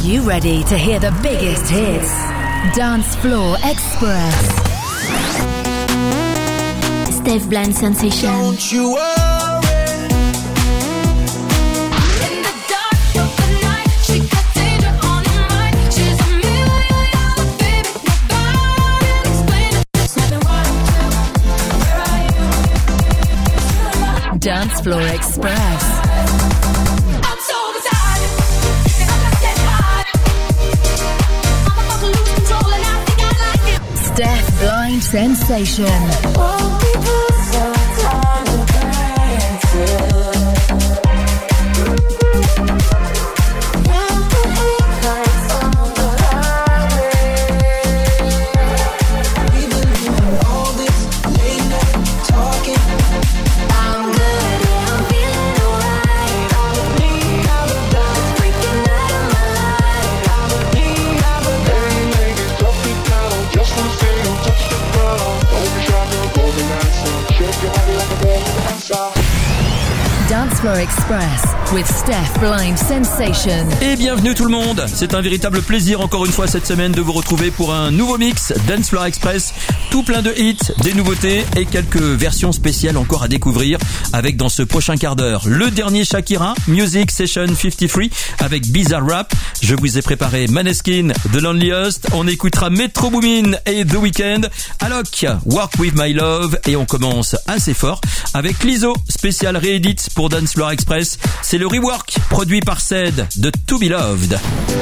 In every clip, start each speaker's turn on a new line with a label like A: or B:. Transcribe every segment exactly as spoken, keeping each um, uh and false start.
A: you ready to hear the biggest hits? Dance Floor Express. Steph Blind Sensation.
B: Don't you worry.
A: Dance Floor Express.
C: I'm so beside it. I'm not that hard. I'm about to lose control and I think I like it.
A: Steph Blind Sensation.
C: Won't be put some time to granted.
A: Dance Floor Express with Steph Blind Sensation.
D: Et bienvenue tout le monde. C'est un véritable plaisir encore une fois cette semaine de vous retrouver pour un nouveau mix Dance Floor Express. Tout plein de hits, des nouveautés et quelques versions spéciales encore à découvrir avec dans ce prochain quart d'heure. Le dernier Shakira, Music Session cinquante-trois avec Bizarre Rap. Je vous ai préparé Maneskin, The Loneliest. On écoutera Metro Boomin et The Weeknd. Alok, Work With My Love. Et on commence assez fort avec Lizzo, spécial réédit pour Dance Floor Express. C'est le rework produit par Ced de To Be Loved.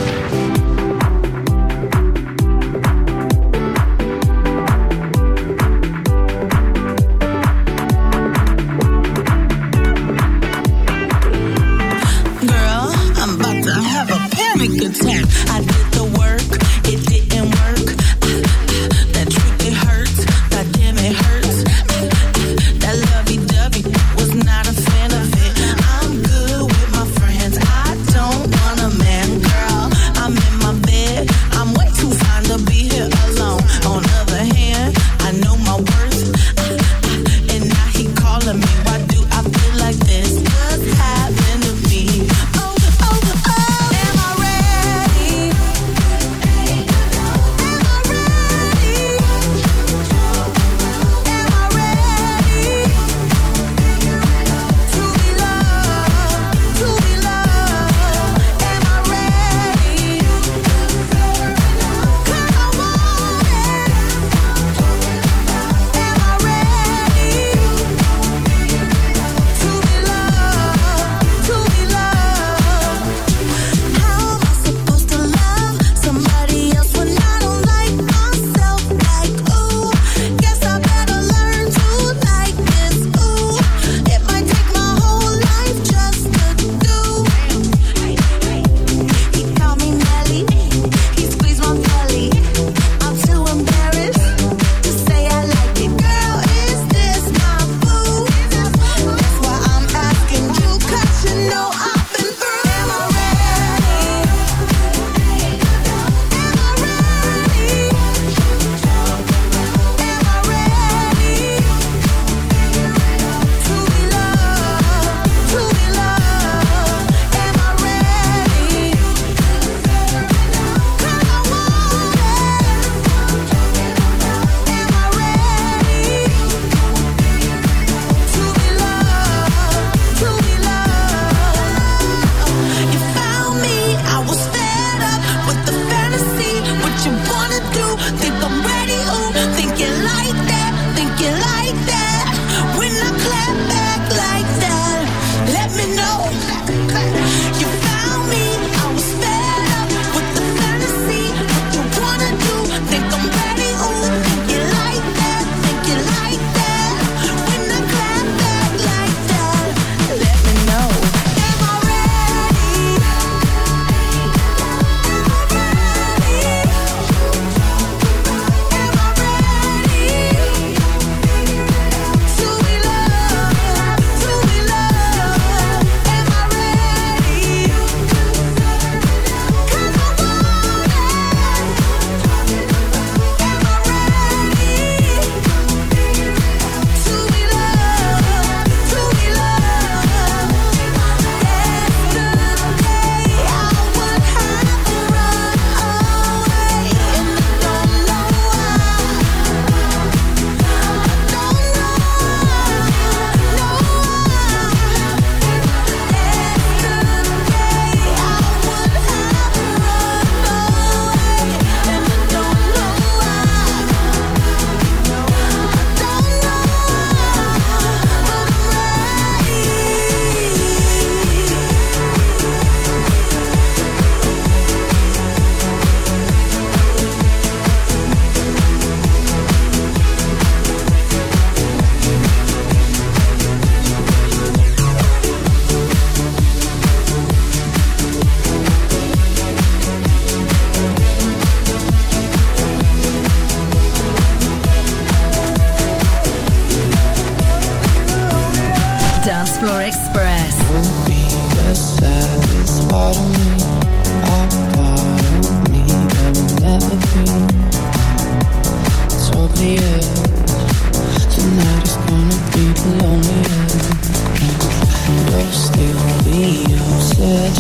E: Girl, I'm about to have a panic attack. I did the work, it didn't work. That truth, it hurts. God damn, it hurts. That lovey-dovey was not a fan of it. I'm good with my friends. I don't want a man, girl. I'm in my bed. I'm way too fine to be here alone. On the other hand, I know my worth. And now he calling me. Why do I feel like this? What's happened to me? Oh, oh, oh. Am I ready?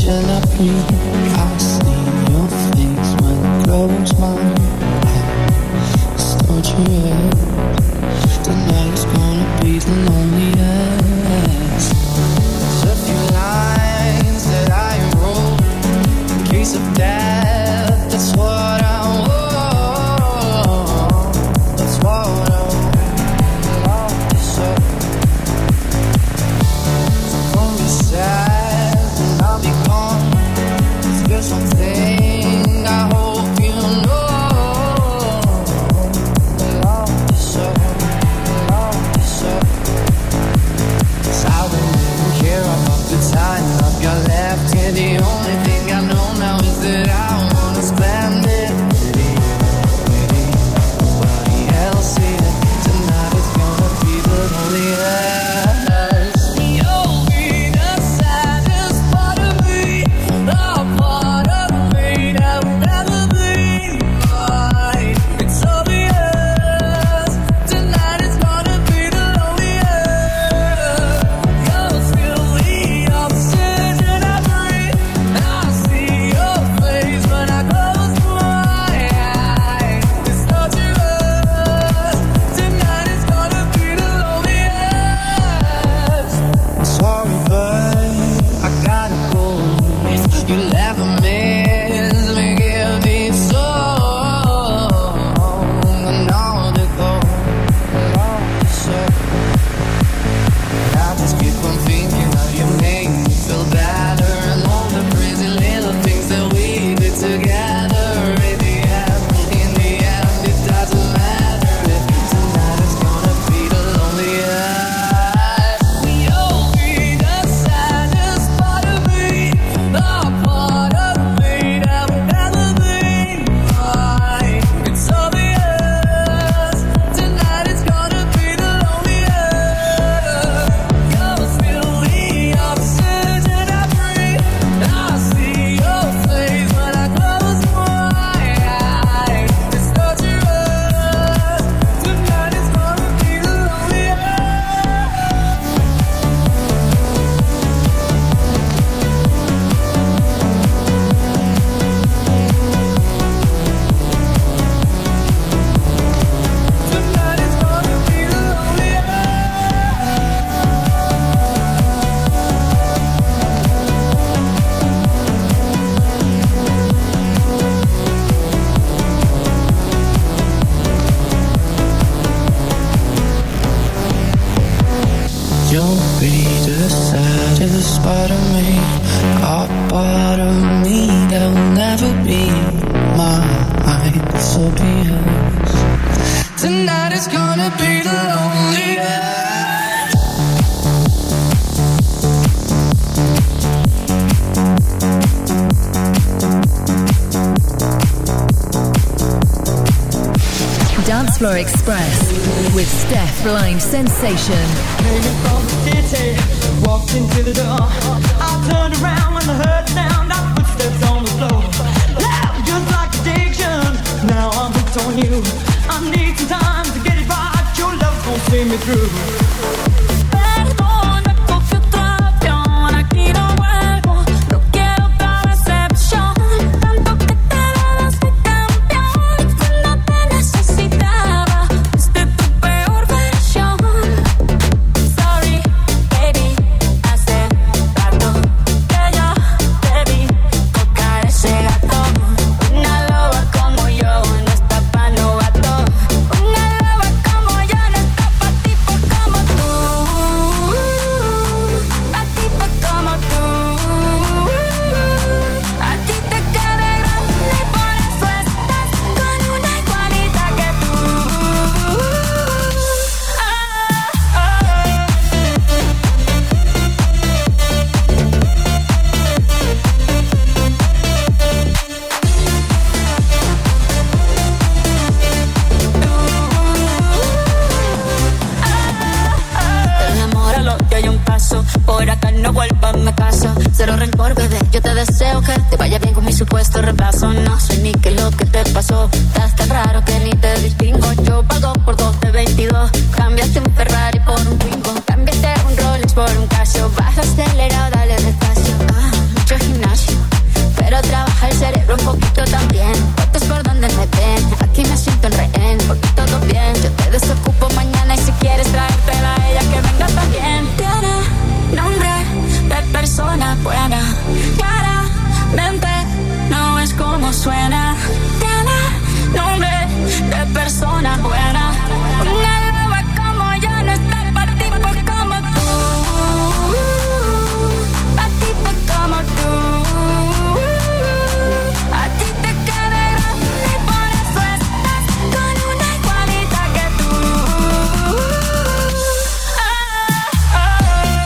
B: oxygen I breathe. I see your face when I close my eyes. Don't you hear? Tonight's gonna be the loneliest. There's a few lines that I wrote in case of death. That's what I want. That's what I want. So don't be sad and I'll be gone. There's one thing I hope you know. Love is so, love is so. 'Cause I don't even care about the time I've got left here. The only thing I know now is that I wanna spend it with you, with you. Nobody else here. Tonight is gonna be the loneliest. You'll be the saddest part of me, the part of me that will never be mine. It's obvious. Tonight is gonna be the loneliest. You're still the oxygen I breathe. I see your face when I close my eyes. It's not yours. Tonight is gonna be the loneliest. I'm sorry, but I gotta go. You'll never miss me, give me so. I know to go. So I just keep on thinking how you make me feel better, and all the crazy little things that we did together. In the end, in the end, it doesn't matter if tonight is gonna be the loneliest. You'll be the saddest part of me, the part of me that will never be mine. It's obvious. Tonight is gonna be the loneliest. You're still the oxygen I breathe. I see your face when I close my eyes. It's not yours. Tonight is gonna be the Tonight is gonna be the You'll be the saddest part of me, a part of me that will never be mine. So be it. Tonight is gonna be the loneliest.
A: Dance Floor Express with Steph Blind Sensation.
F: Came from the city, walked into the door. I turned around when I heard the sound of footsteps on the floor. Loud, just like addiction. Now I'm hooked on you. I need some time to get it right. Your love gon' see me through.
C: Perdona, confío tu avión, aquí no vuelvo, no quiero otra decepción, tanto que te daste campeón, cuando te necesitaba, desde tu peor versión. Sorry, baby, hace rato que yo te vi tocar ese gato, una loba como yo no está pa' novato, una loba como yo no está pa' tipos como tú. cero rencor, bebé, yo te deseo que te vaya bien con mi supuesto reemplazo. No sé ni qué es lo que te pasó, estás tan raro que ni te distingo. Yo pago por dos de veintidós, cambiaste un Ferrari por un Twingo, cambiaste un Rolex por un Casio, baja acelerado, dale despacio. Ah, mucho gimnasio, cerebro un poquito también. Fotos por donde me ven, aquí me siento en rehén. Porque todo bien, yo te desocupo mañana. Y si quieres traértela a ella, que venga también. Tiene nombre de persona buena, claramente no es como suena. Tiene nombre de persona buena. Una loba como yo no está pa' tipos como tú, pa' tipos como tú. A ti te queda grande y por eso estás con una igualita que tú. Ah, ah.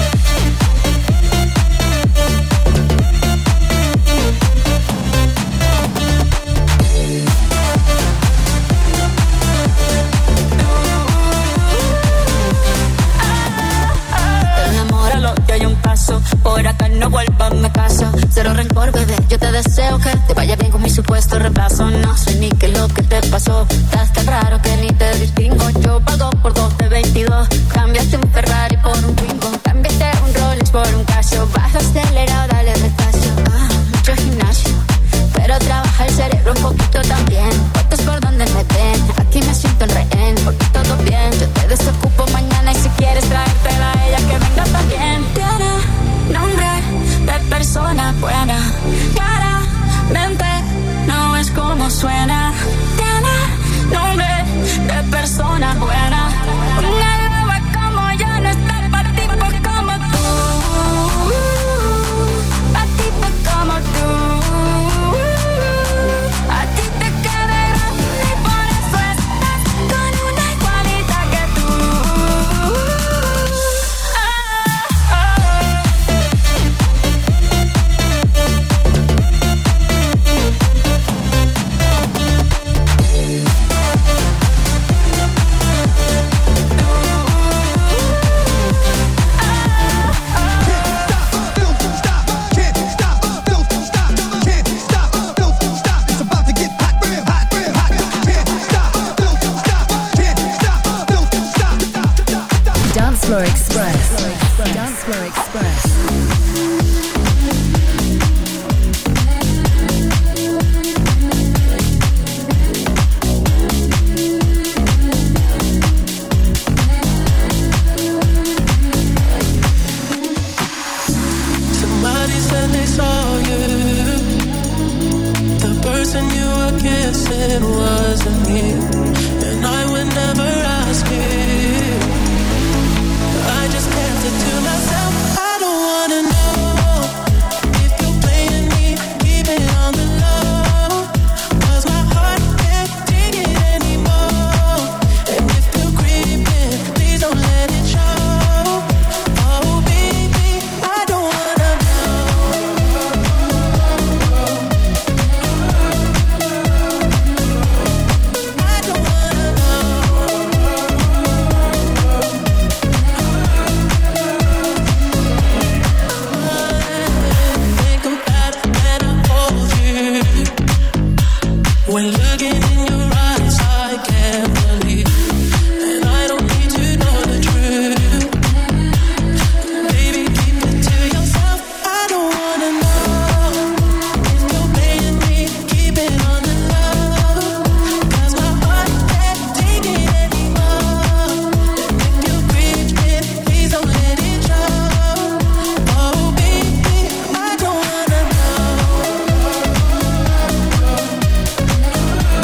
C: Enamóralo, que hay un paso. Por acá no vuelvas a casa. Cero rencor, bebé, yo te deseo que te vaya bien con mi supuesto reemplazo. No sé ni qué es lo que te pasó. Estás tan raro que ni te distingo. Yo pago por dos de veintidós. Cambiaste un Ferrari por un Twingo. Cambiaste un Rolex por un Casio. Baja acelerado, dale despacio. Ah, mucho gimnasio, pero trabaja el cerebro un poquito también. Fotos por donde me ven, aquí me siento en rehén. Porque todo bien, yo te desocupo mañana. Y si quieres traértela a ella, que venga también. Tiene nombre de persona buena, claramente no es como suena. Tiene nombre de persona buena. Una loba como yo no está pa' tipos como tú, pa' tipos como tú. A ti te queda grande y por eso estás con una igualita que tú. Ah, ah.
A: Dance Floor Express. Dance Floor Express.
E: Somebody said they saw you. The person you were kissing wasn't me, and I would never ask you. I just kept it to myself. I don't wanna know if you're playing me, keep it on the low. 'Cause my heart can't take it anymore. And if you're creeping, please don't let it show. Oh baby, I don't wanna know. I don't wanna think about it when I hold you. When looking in your eyes, I can't believe, and I don't need to know the truth. Baby, keep it to yourself. I don't wanna know if you're playing me, keep it on the low. 'Cause my heart can't take it anymore. And if you're creeping, please don't let it show. Oh baby, I don't wanna know. I don't wanna know.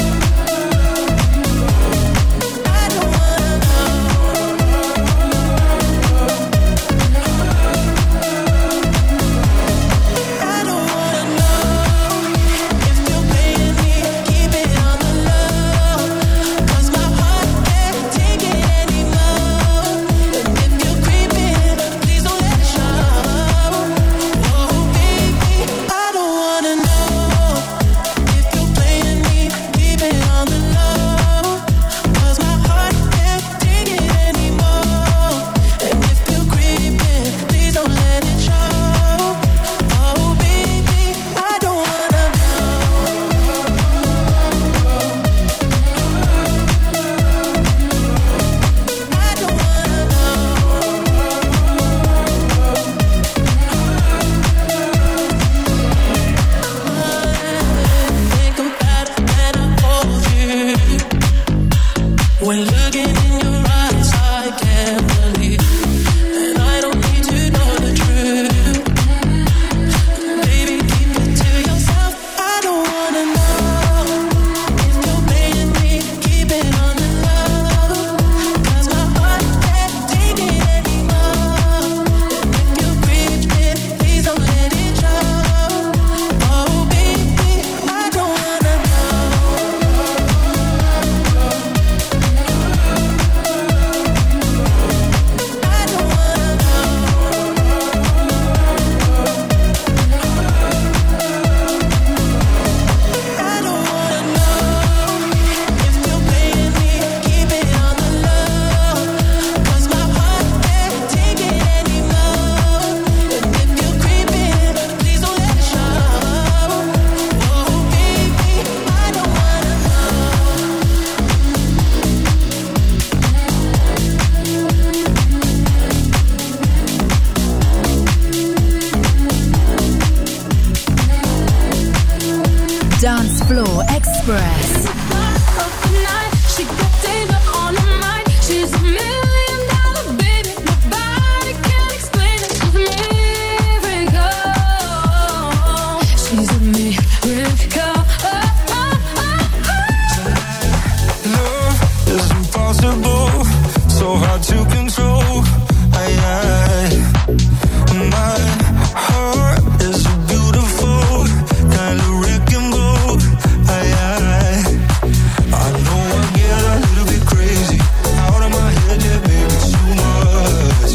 A: Dance Floor Express.
C: She got Dana on her mind. She's a million dollar baby. Nobody can explain it. She's a miracle. She's a miracle.
G: Love is impossible, so hard to control. I, I, my heart is a beautiful kind of wrecking ball. I, I, I know I get a little bit crazy out of my head, yeah, baby, too much.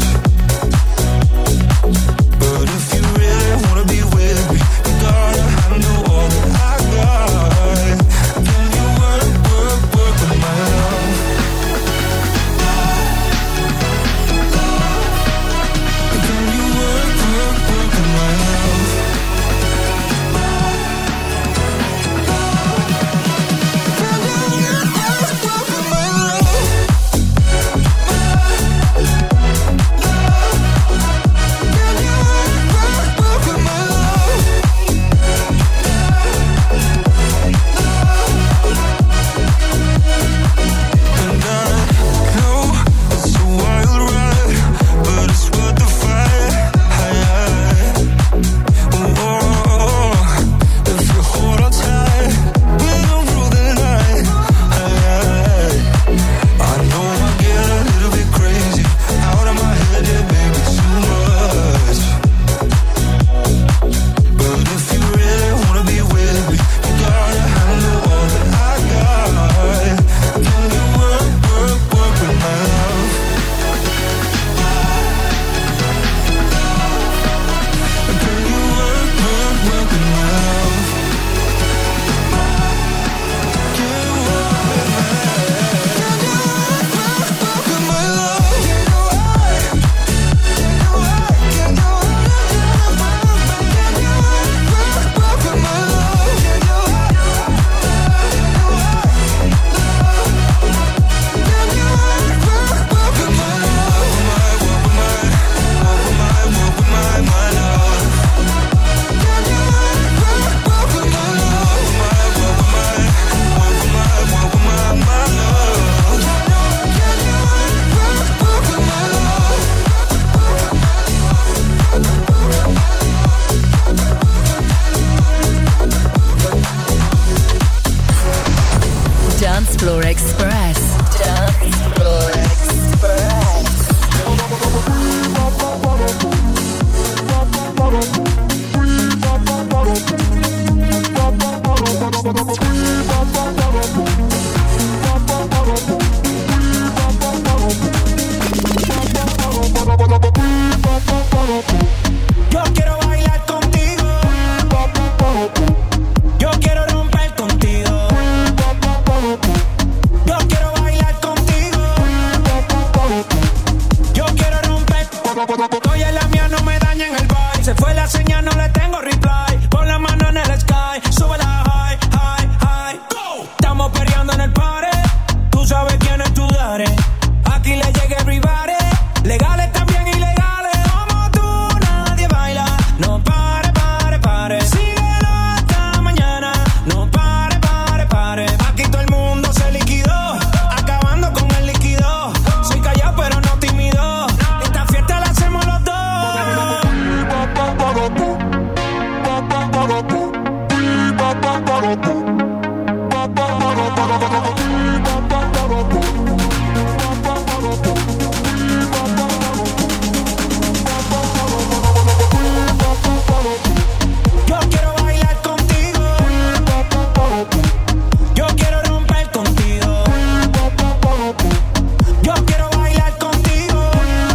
G: But if you really wanna be with me, you gotta handle all that I got. Can you work, work, work with my love? Can you work, work, work with my love?
A: Dance Floor Express. Dance Floor
F: Yo quiero bailar contigo. Yo quiero romper contigo. Yo quiero bailar contigo. Yo quiero romper. Estoy en la mía, no me dañen el vibe. Se fue la señal, no le tengo reply. Pon la mano en el sky, sube la high, high, high. Go. Estamos peleando en el party. Tú sabes quién es tu daddy. Aquí le llega everybody. Legales también ilegales. Como tú nadie baila. No pare, pare, pare. Síguelo hasta mañana. No pare, pare, pare. Aquí todo el mundo se liquidó. Acabando con el líquido. Soy callado pero no tímido. Esta fiesta la hacemos los dos. Yo quiero bailar contigo. Yo quiero romper contigo. Yo quiero bailar contigo.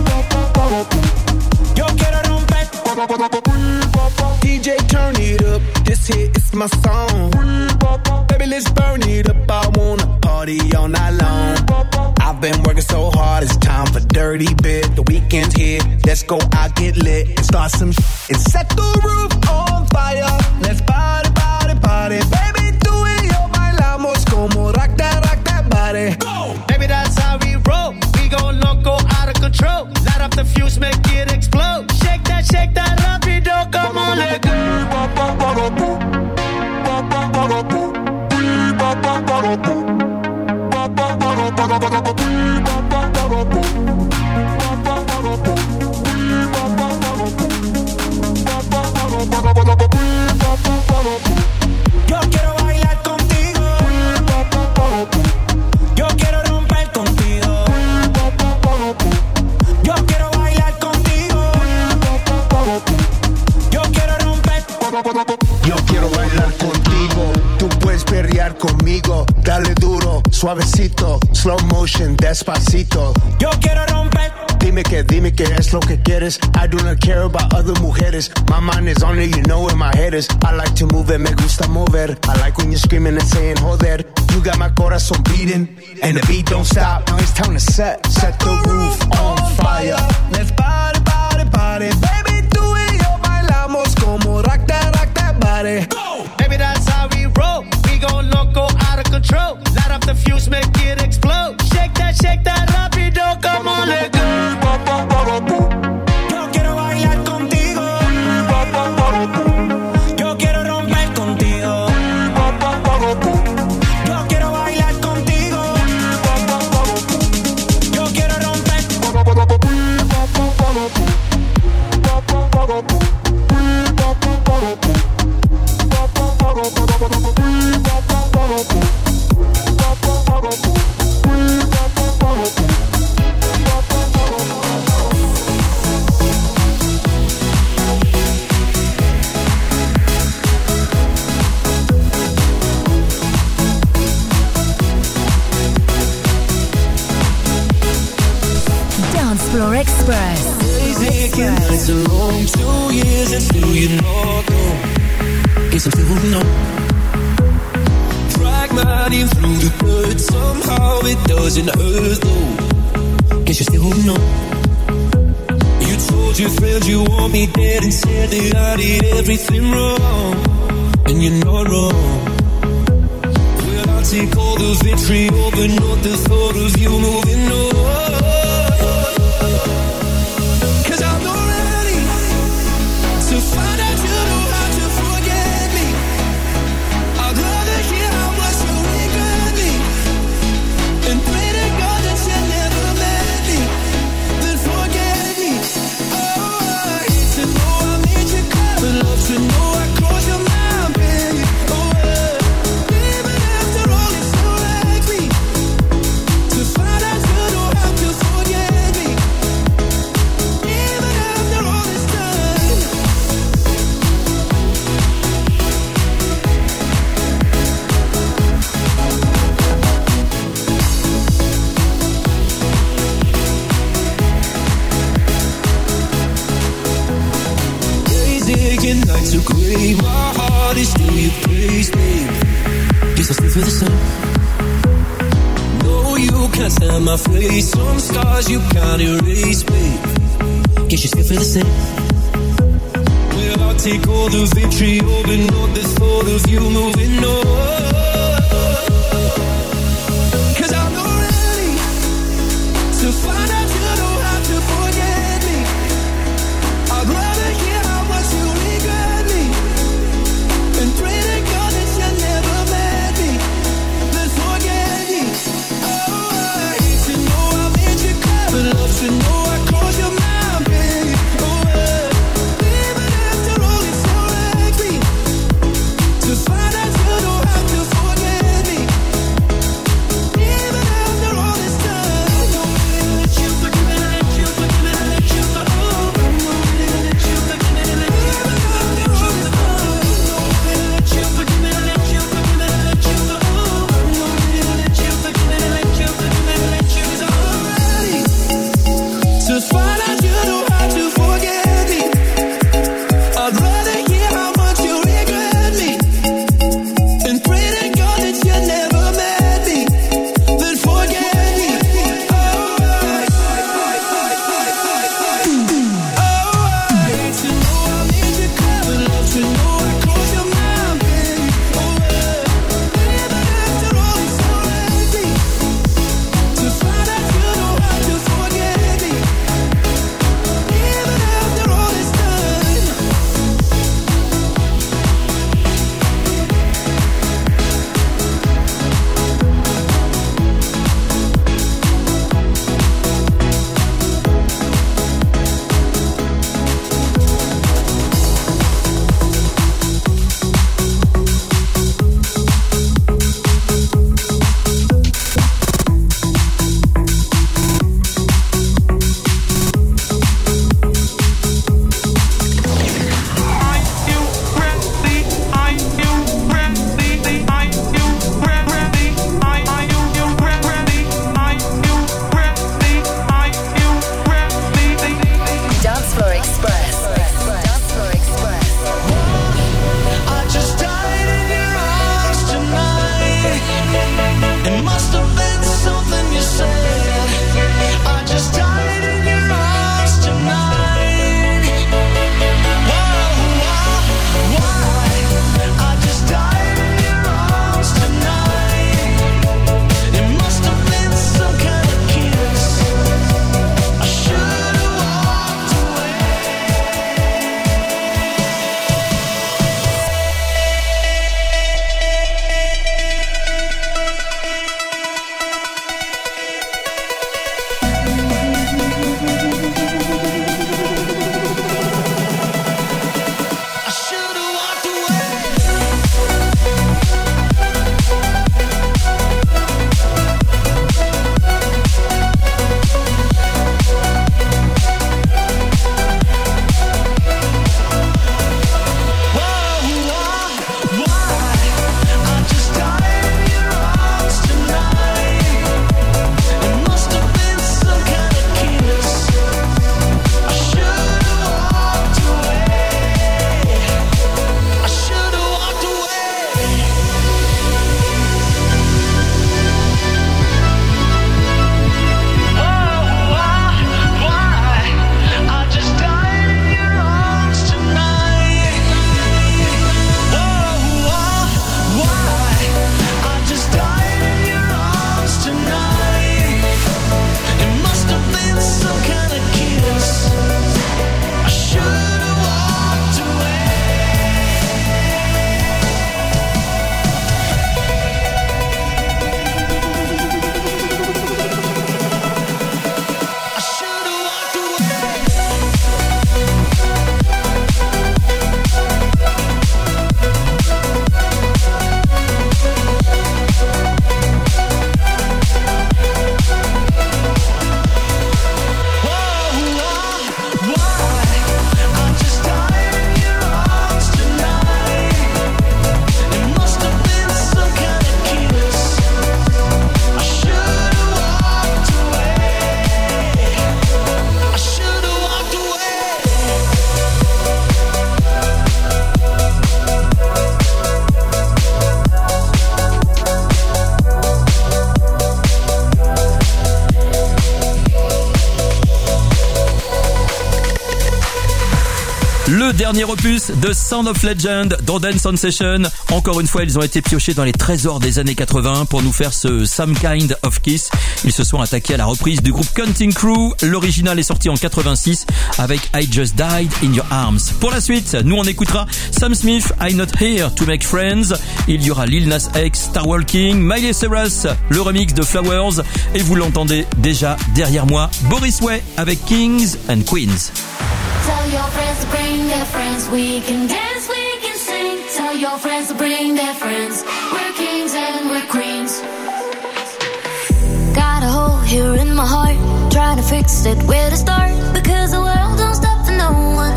F: Yo quiero romper.
H: D J, turn it up. This hit is my song. Baby, let's burn it up. I wanna party all night long. I've been working so hard, it's time for dirty bit. The weekend's here, let's go out, get lit, and start some sh- and set the roof on fire. Let's party, party, party. Baby, do it, yo, bailamos como rock that, rock that body. Go! Baby, that's how we roll. We gon' loco out of control. Light up the fuse, make it explode. Shake that, shake that rapido, come on, let go. suavecito, slow motion, despacito.
F: Yo quiero romper.
H: Dime que, dime que es lo que quieres. I do not care about other mujeres. My mind is on it, you know where my head is. I like to move it, me gusta mover. I like when you're screaming and saying joder. You got my corazón beating, and the beat don't stop. Now it's time to set, set the roof on fire.
F: Let's party, party, party. Baby, tú y yo bailamos como rock that, rock that body. Go! Baby, that's how we roll. We gon' loco, out of control. Light up the fuse, make it explode. Shake that, shake that, rapido, come on, let go. Yo quiero bailar contigo. Yo quiero romper contigo. Yo quiero bailar contigo. Yo quiero romper.
A: Dance Floor Express.
B: Taking nights alone, two years and still you're not gone. Guess I'm still holding on. Drag my name through the dirt, somehow it doesn't hurt though. Guess you're still holding on. You told your friends you want me dead and said that I did everything wrong, and you're not wrong. Well, I'll take all the victory over not the thought of you moving on. To find out you know how to forget me. I'd rather hear how much you regret me, and pray to God that you never met me, than forget me. Oh, I hate to know I made you cry, but love to know I crossed your mind, baby. Oh, uh, even after all you still like me. To find out you know how to forget me, even after all this time. Taking nights are great, my heart is still your place, babe. Guess I still feel the same. No, you can't stand my face. Some scars you can't erase, babe. Guess you still feel the same. Well, I'll take all the victory over not the thought of you moving on. Cause I'm not ready to find out you know how to forget me. I'd rather hear how much you regret me, and pray to God that you never met me, than forget me. Oh, I hate to know I made you cry, but love to know I crossed your mind, baby. Oh, uh, even after all you still like me. To find out you know how to forget
D: dernier opus de Sound of Legend dans Dance on Session. Encore une fois, ils ont été piochés dans les trésors des années quatre-vingts pour nous faire ce Some Kind of Kiss. Ils se sont attaqués à la reprise du groupe Counting Crew. L'original est sorti en quatre-vingt-six avec I Just Died in Your Arms. Pour la suite, nous on écoutera Sam Smith, I'm Not Here to Make Friends. Il y aura Lil Nas X, Star Walking, Miley Cyrus, le remix de Flowers. Et vous l'entendez déjà derrière moi, Boris Way avec Kings and Queens.
C: Tell your friends to bring their friends. We can dance, we can sing. Tell your friends to bring their friends. We're kings and we're queens.
I: Got a hole here in my heart. Trying to fix it, where to start? Because the world don't stop for no one.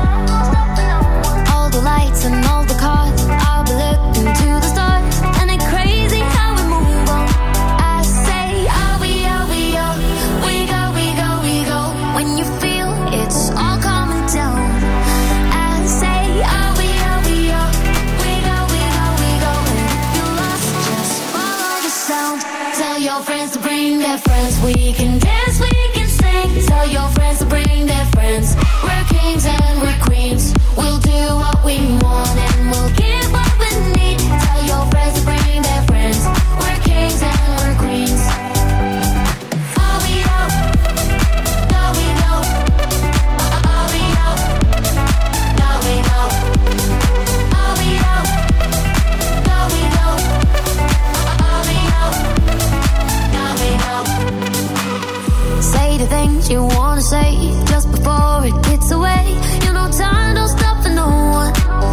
I: All the lights and all the cars, I'll be looking to the stars. And it's crazy how we move on. I say, are we, are we, are we go, we go, we go. When you feel it's all coming down. I say, are we, are we, are we go, we go, we go. And if you're lost, just follow the sound. Tell your friends to bring their friends. We can dance, we can sing. Tell your friends to bring their friends. We're kings and we're queens. We'll do what we want and we'll give what we need. Tell your friends to bring their friends. We're kings and we're queens. Are we out? No, we know. Are we out? No, we know. Are we out? No, we know. Are we out? No, we know. Say the things you wanna say just before it gets away. You know time don't stop for no one.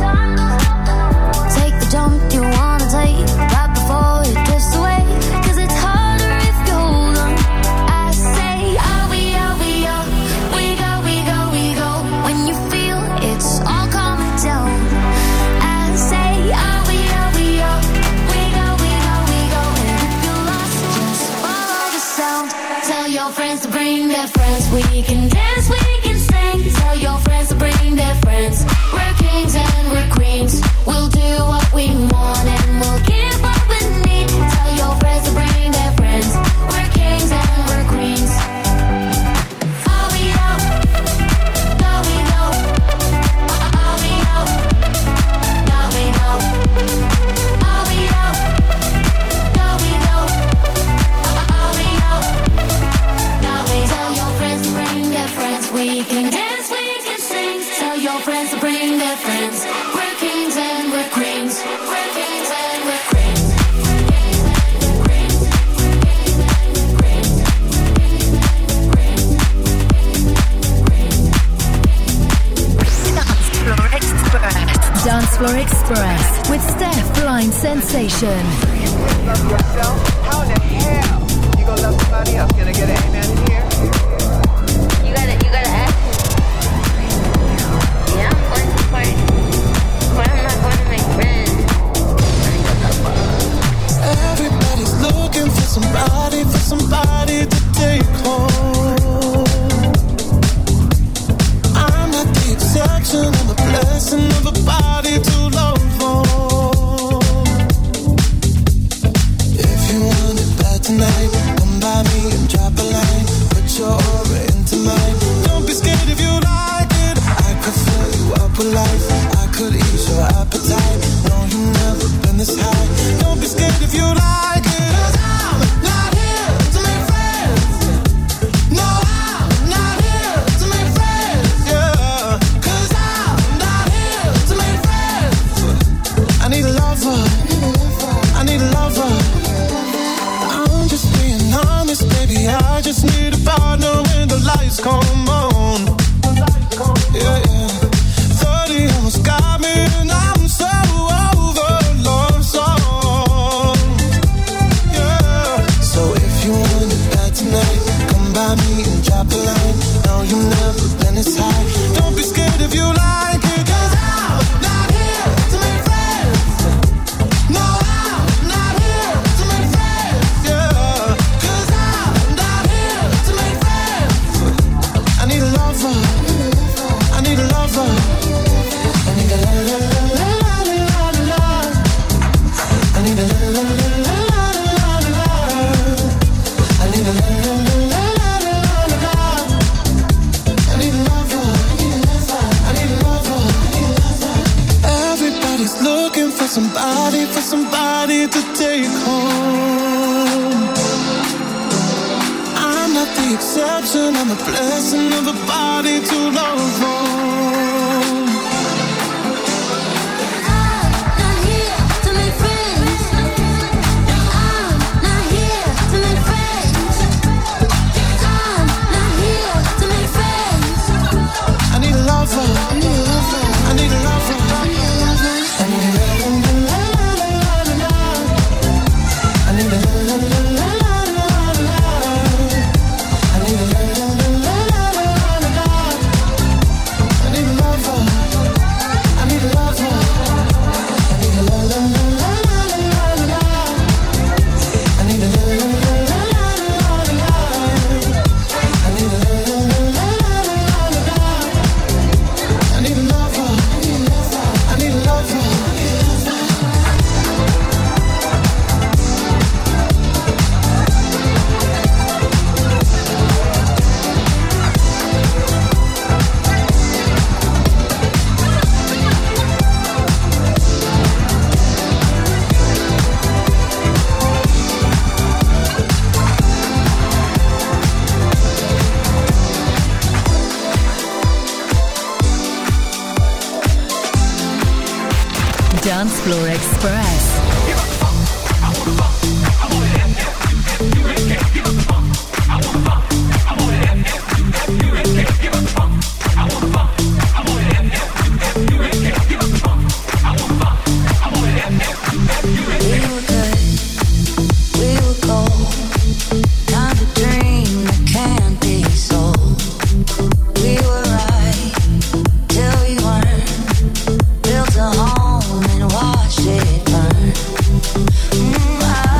I: Take the jump you wanna take right before it drifts away. Cause it's harder if you hold on. I say, are we, are we, are we go, we go, we go. When you feel it's all coming down. I say, are we, are we, are we go, we go, we go. And if you're lost, just follow the sound. Tell your friends to bring their friends. We can dance, we can sing. Tell your friends to bring their friends. We're kings and we're queens. We'll do what we want and we'll give what we need. Tell your friends to bring their friends. We're kings and we're queens. Are we out? No, we know. Are we out? No, we know. Are we out? No, we know. Are we out? No, we tell your friends to bring their friends. We can dance, we can sing. Tell your friends to bring their friends. We're kings and we're queens. We're kings and we're queens.
A: Dance Floor Express with Steph Blind Sensation.
J: Love yourself? How in the hell you gonna love somebody else? Can I get an amen in here?
I: You gotta, you gotta ask. Yeah, I'm going to party. Why am I going to make friends?
G: Everybody's looking for somebody, for somebody to take home. I'm not the exception, I'm a blessing of a body to love on. If you want it bad tonight, come by me and drop a line. Put your aura into mine. Don't be scared if you like it. I could fill you up with life. I could ease your appetite. No, you've never been this high. Don't be scared if you like it. 'Cause I'm not here to make friends. No, I'm not here to make friends. Yeah. 'Cause I'm not here to make friends. I need a lover. I need a lover. I'm just being honest, baby. I just need a partner when the lights come on. Yeah, yeah. thirty almost got me and I'm so over love song. Yeah. So if you want it bad tonight, come by me and drop a line. No, you've never been this high. Don't be scared if you like it. 'Cause I'm not here to make friends. No, I'm not here to make friends. Yeah. 'Cause I'm not here to make friends. I need a lover. wait for somebody to take home. I'm not the exception, I'm the blessing of the body to love on.
I: I'm not here to make friends. I'm not here to make friends. I'm not here to make friends.
G: I need a lover.
I: I need a lover.
G: I need a lover.
I: I need a lover.
G: I need a I need a I need a lover. I need a lover. I need a I need a I need a lover. I need a lover.
A: Dance Floor Express.
I: Built a home and watched it burn. Mm, I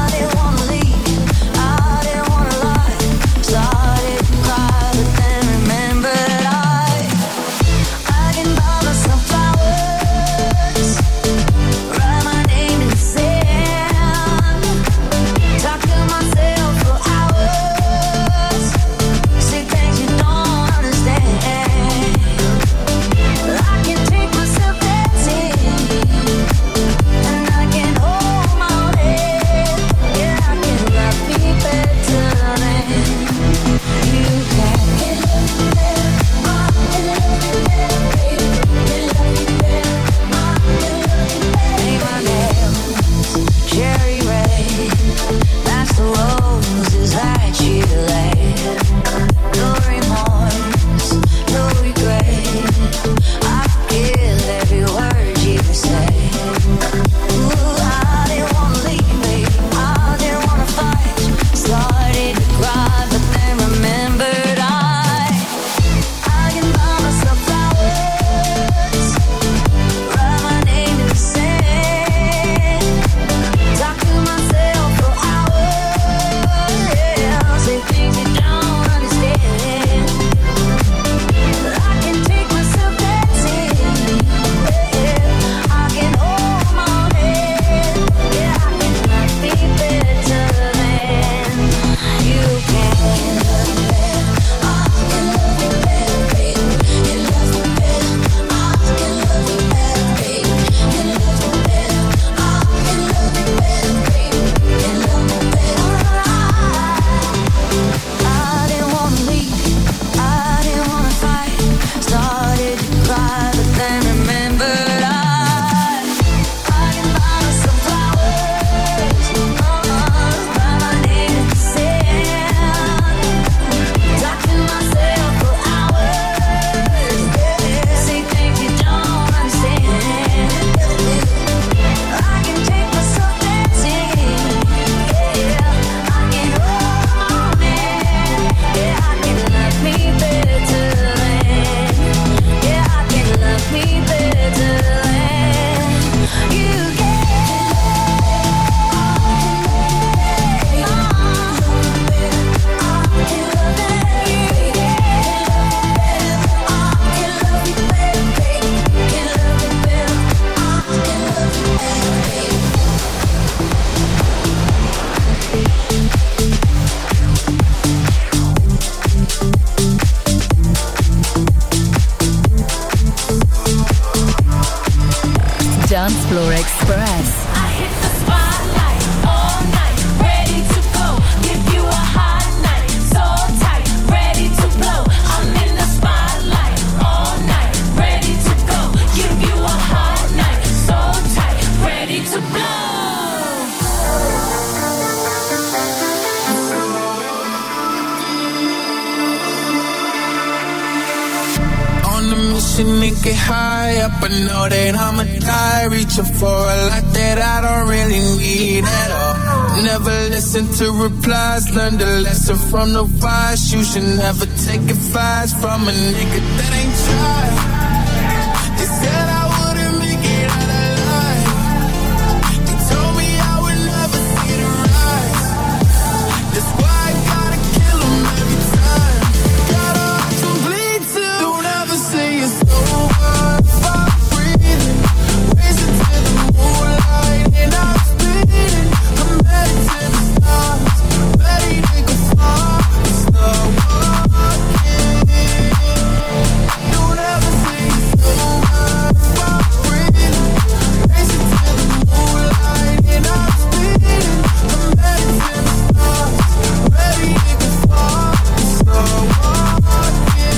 H: get high up, I know that I'ma die. Reaching for a lot that I don't really need at all. Never listen to replies, learn the lesson from the wise. You should never take advice from a nigga that ain't tried. They said I wouldn't make it out alive. They told me I would never see the rise. That's why I gotta kill them every time. Gotta watch them bleed too. Don't ever say it's over. Stop breathing. Racing to the moonlight and I'm speeding. I'm headed to the stars. Ready to go far. Stop walking. Don't ever say it's over. Stop breathing. Racing to the moonlight and I'm speeding. I'm headed to the stars. Ready to go far. Stop walking.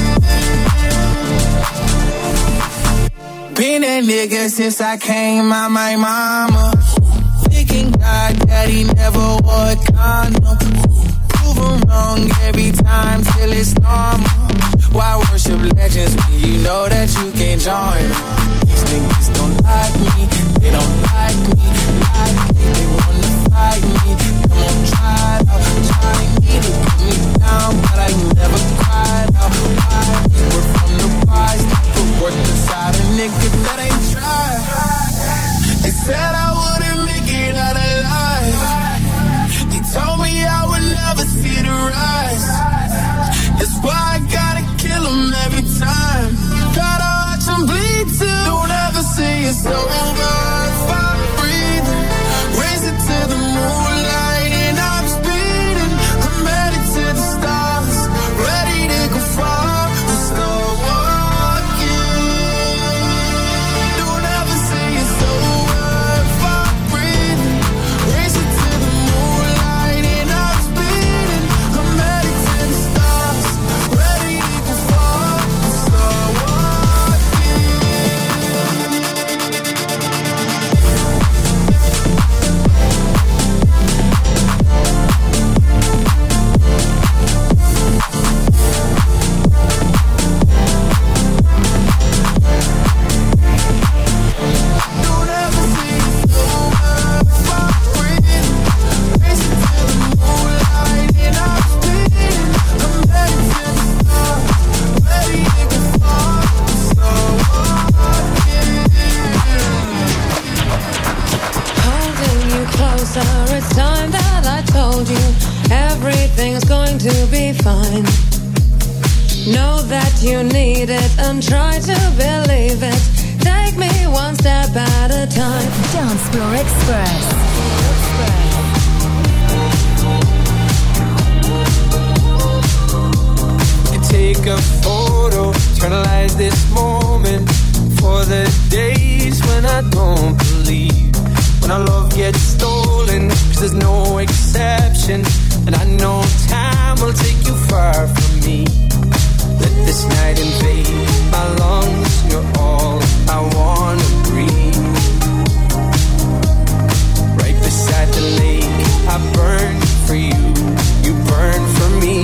H: Been that nigga since I came out my mama. Thinking God that he never wore a condom. Prove him wrong every time till it's normal. Why worship legends when you know that you can't join them? These niggas don't like me, they don't like me, like me, they wanna fight me. Come on, try it out, try me to put me down, but I never cried out. Why? We're from the wise, put work inside a nigga that ain't tried. They said I wouldn't make it out alive. They told me I would never see the rise. That's why I gotta kill them every time. Gotta watch them bleed too. Don't ever say it's over. Stop breathing. Raise it to the moonlight and I'm speeding. I'm headed to the stars. Ready to go far. Start walking. Don't ever say it's over. Stop breathing. Raise it to the moonlight and I'm speeding. I'm headed to the stars. Ready to go far. Start walking. Don't ever say it's over. Stop breathing. Raise it to the moonlight and I'm speeding. I'm headed to the stars. Ready to go far. Start walking.
K: Holding you closer, it's time that I told you everything's going to be fine. Know that you need it and try to believe it. Take me one step at a time.
A: Dance Floor Express.
L: And take a photo, eternalize this moment for the days when I don't believe, when our love gets stolen, 'cause there's no exception, and I know time will take you far from me. Let this night invade my lungs, you're all I wanna breathe. Right beside the lake, I burn for you, you burn for me.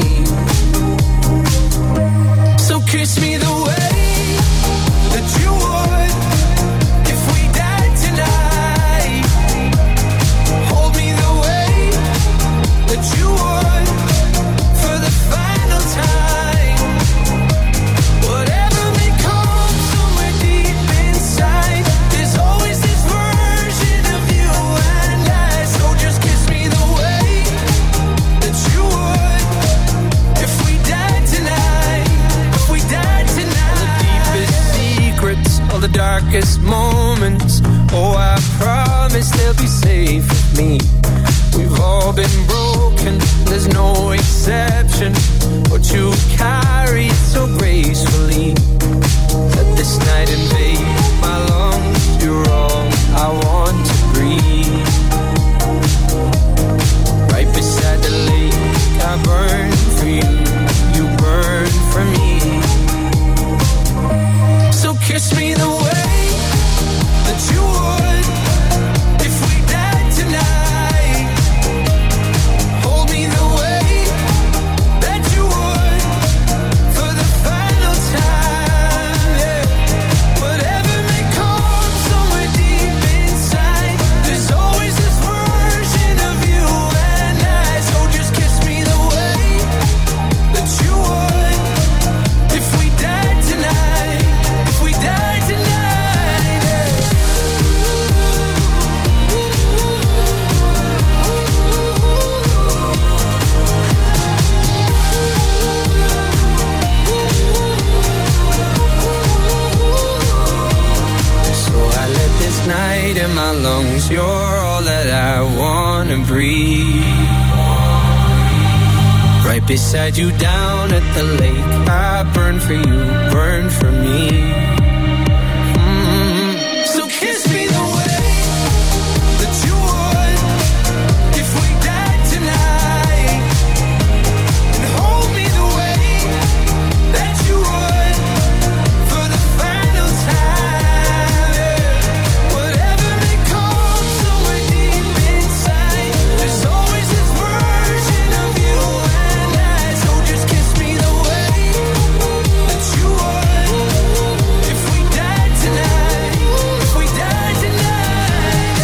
L: So kiss me the way that you would if we died tonight. Hold me the way that you would for the final time. Whatever may come somewhere deep inside, there's always this version of you and I. So just kiss me the way that you would if we died tonight. If we died tonight. All the deepest secrets, all the darkest moments, oh, I promise they'll be safe with me. We've all been broken, there's no exception, but you carry it so gracefully. Let this night invade my lungs, you're all I want to breathe. Right beside the lake, I burn for you, you burn for me. So kiss me the way that you would if we died tonight. Hold me the way that you would for the final time. Yeah.
B: wanna breathe. Right beside you down at the lake, I burn for you, burn for me. Mm-hmm. So kiss me the way that you would if we died tonight, and hold me the way that you would for the final time. Whatever may come somewhere deep inside, there's always this version of you and I. So just kiss me the way that you would if we died tonight, if we died tonight.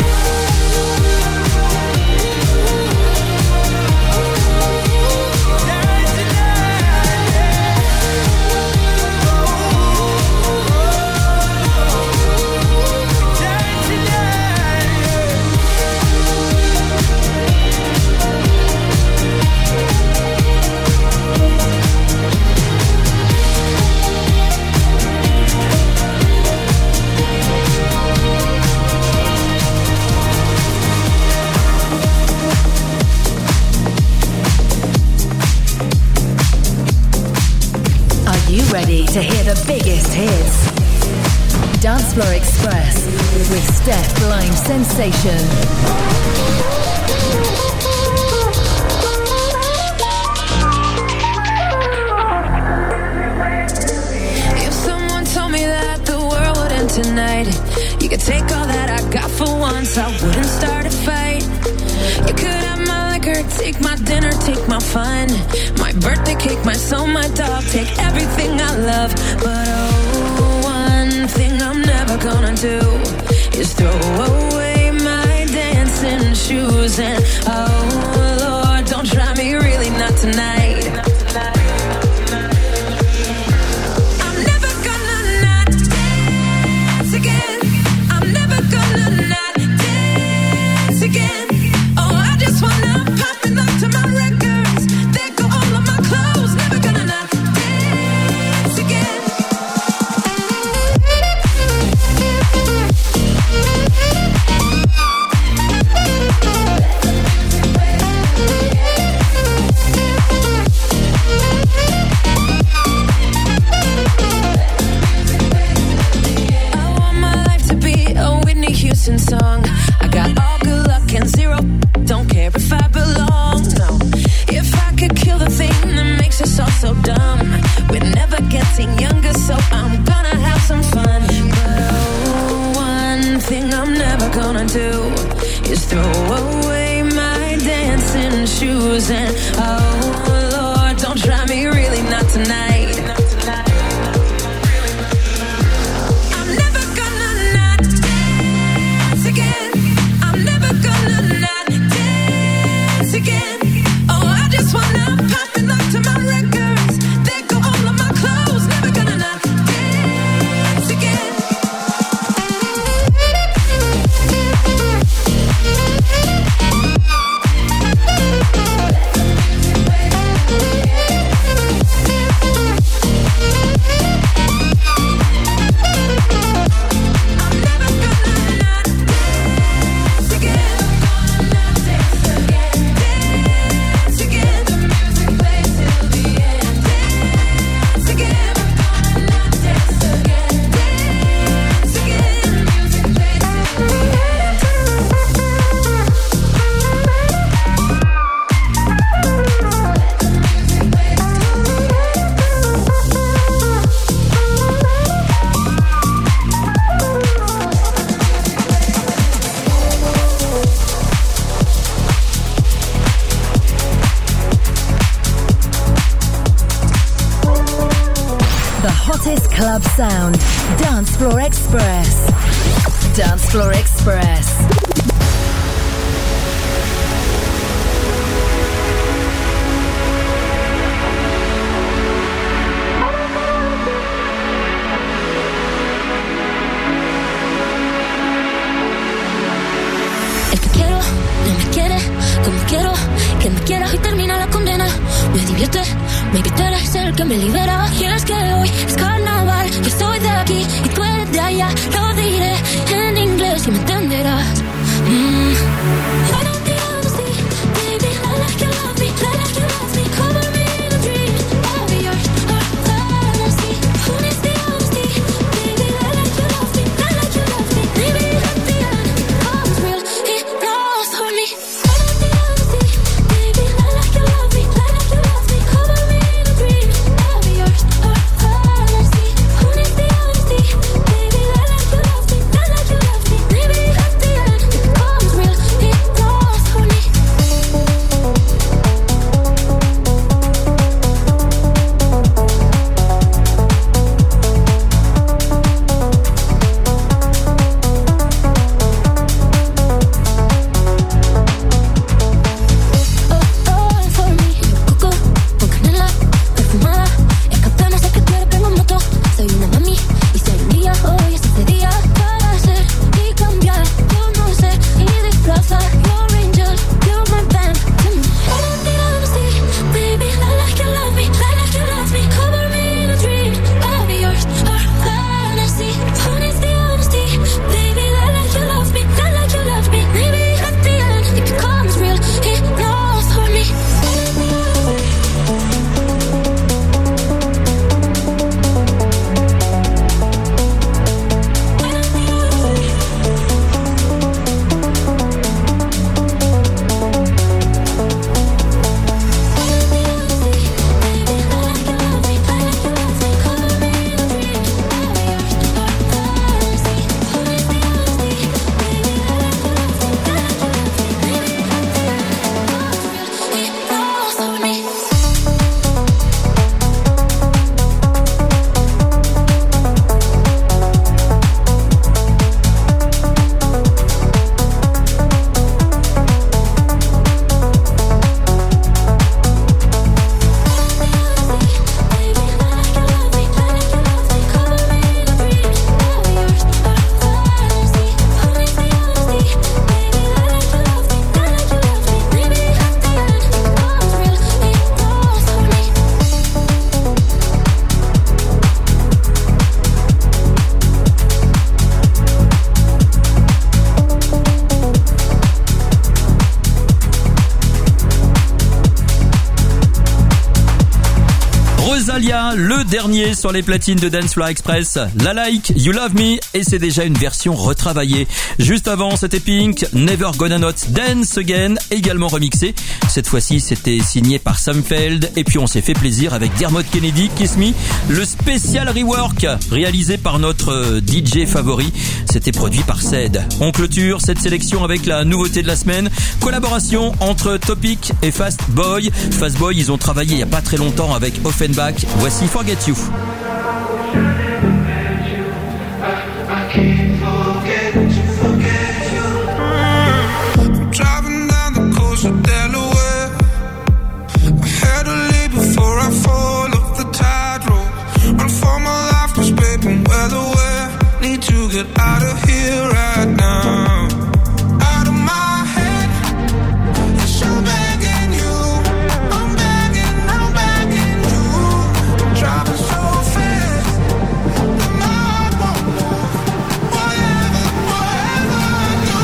B: Died
A: Are you ready to hear the biggest hits? Dance Floor Express with Steph Blind Sensation.
K: If someone told me that the world would end tonight, you could take all that I got for once, I wouldn't start a fight. You could have my liquor, take my dinner, take my fun, my birthday cake, my soul, my dog, take everything I love. But oh, one thing I'm never gonna do is throw away my dancing shoes. And oh Lord, don't try me, really not tonight. I'm never gonna not dance again. I'm never gonna not dance again. Oh, I just wanna pop and look to my records. There go all of my clothes. Never gonna not dance again. I want my life to be a Whitney Houston song. I got all good luck and zero. Don't care if I belong. No, if I could kill the thing that makes us all so dumb, we're never getting younger, so I'm gonna have some fun. But oh, one thing I'm never gonna do is throw away my dancing shoes. And oh Lord, don't try me, really not tonight. I'm never gonna not dance again. I'm never gonna not dance again. Oh, I just wanna pop and look to my records. There go all of my clothes. Never gonna not dance again.
A: The hottest club sound. Dance Floor Express. Dance Floor Express.
I: El que quiero no me quiere como quiero que me quieras y termina la condena. Me divierte, maybe tú eres el que me libera. Y es que hoy es carnaval, yo soy de aquí y tú eres de allá. Lo diré en inglés y me entenderás. Mm. I don't think
D: Rosalia, le dernier sur les platines de Dance Floor Express. La Like, You Love Me, et c'est déjà une version retravaillée. Juste avant, c'était Pink, Never Gonna Not Dance Again, également remixé. Cette fois-ci, c'était signé par Sam Feld. Et puis on s'est fait plaisir avec Dermot Kennedy, Kiss Me, le spécial rework réalisé par notre D J favori. C'était produit par Ced. On clôture cette sélection avec la nouveauté de la semaine. Collaboration entre Topic et Fast Boy. Fast Boy, ils ont travaillé il n'y a pas très longtemps avec Offenbach. Voici Forget You.
G: Driving down the coast of Delaware, I had to leave before I fall off the tightrope. Run for my life, 'cause babe, I'm well aware. Need to get out of here right now. Out of my head, yes, I'm begging you. I'm begging, I'm begging you. I'm driving so fast that my heart won't move. Whatever, whatever I do.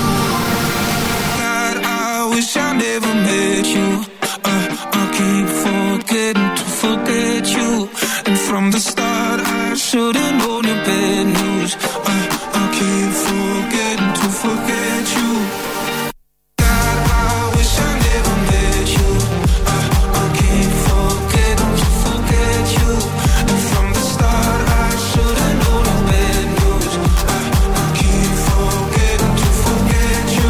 G: God, I wish I never met you. Uh, I keep forgetting to forget you. And from the start, I should've known your bad news. Uh, I keep forgetting to forget you. God, I wish I never met you. Uh, I keep forgetting to forget you. And from the start, I should've known your bad news. Uh, I keep forgetting to forget you.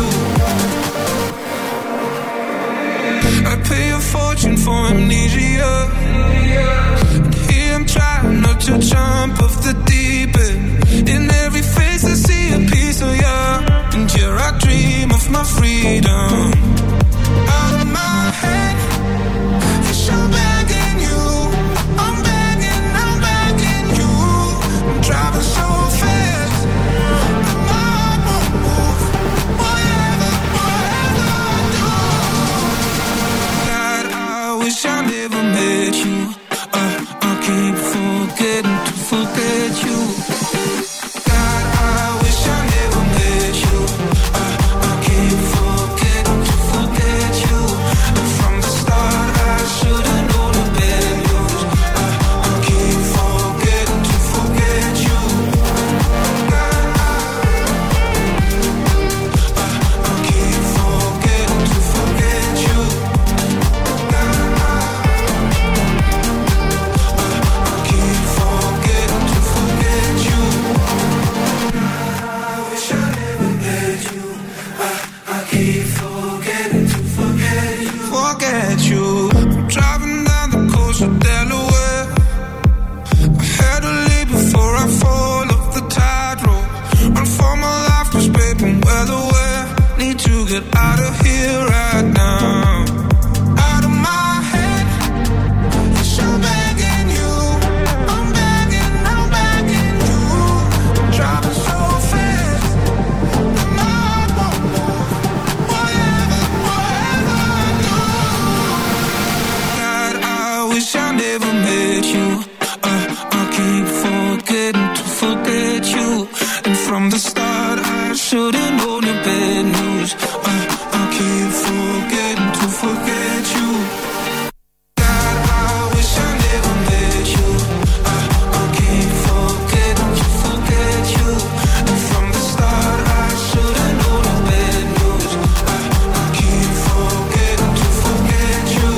G: I pay a fortune for amnesia. And here I'm trying not to jump off the deep end. In every face I see a piece of you. And here I dream of my freedom. Out of my head, yes, I'm begging you. I'm begging, I'm begging you. I'm driving so fast that my heart won't move. Whatever, whatever I do. God, I wish I never met you. Uh, I keep forgetting to forget you. God, I wish I never met you. Uh, I keep forgetting to forget you. And from the start, I should've known the bad news. Uh, I keep forgetting to forget you. God, I, uh, I keep forgetting to forget you. God, I, I keep forgetting to forget you. I wish I never met you. I, I keep forgetting to forget you. Forget you. I'm driving down the coast of Delaware. I had to leave before I fall off the tightrope. Run for my life, 'cause babe, I'm well aware. Need to get out of here right now. Out of my head, yes, I'm begging you. I'm begging, I'm begging you. I'm driving so fast that my heart won't move. Whatever, whatever I do. God, I wish I never met you. Uh, I keep forgetting to forget you. And from the start, I should've known your bad news. Uh, I keep forgetting to forget you. God, I wish I never met you. Uh, I keep forgetting to forget you. And from the start, I should've known your bad news. Uh, I keep forgetting to forget you.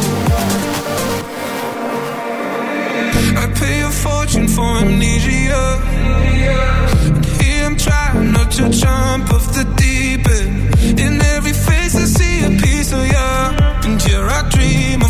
G: I pay a fortune for amnesia. And here I'm trying not to jump off the deep end. In every face I see a piece of you. And here I dream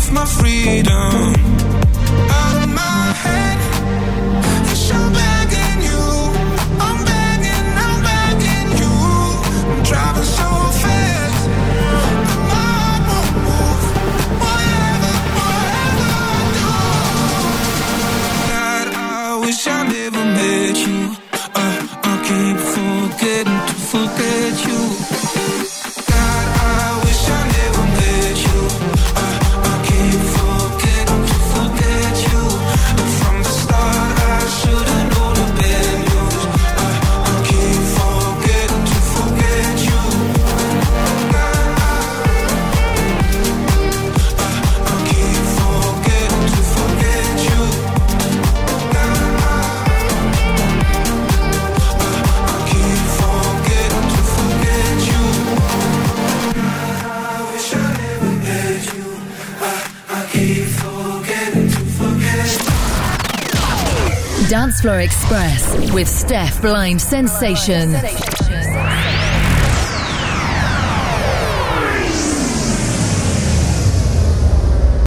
A: Dance Floor Express with Steph Blind Sensation.